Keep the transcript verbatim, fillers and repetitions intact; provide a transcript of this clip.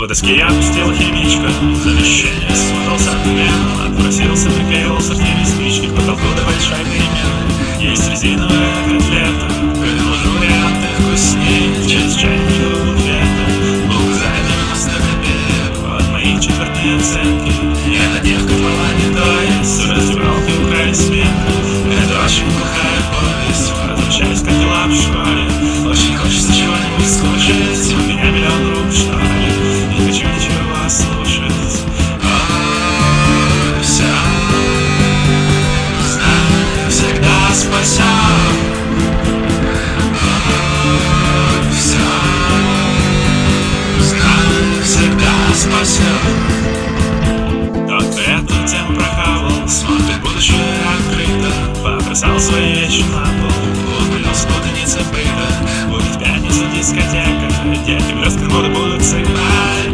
в доске я пустил химичка, замещение смотался отменно. Отпросился, приклеил сортири спички, к потолку давать шай перемены. Есть резиновая котлета, предложу варианты вкусней. Через чайник до буфета указай девяносто копеек. Вот мои четвертные оценки. Я на девка мала не то есть. Разобрал ты украли смеха. Это очень плохая повесть. Возвращаюсь, как дела в школе. Очень хочется чего-нибудь слушать. У меня миллион рук в школе. Не хочу ничего слушать. О, все знаю, всегда спасет. О, все знаю, всегда спасет. Тот эту тему прохавал, смотрит будущее открыто. Побросал свои вещи на пол, ухмыльнулся, путаница быта. Будет пятница, дискотека, дети блесткой моды будут сыграть.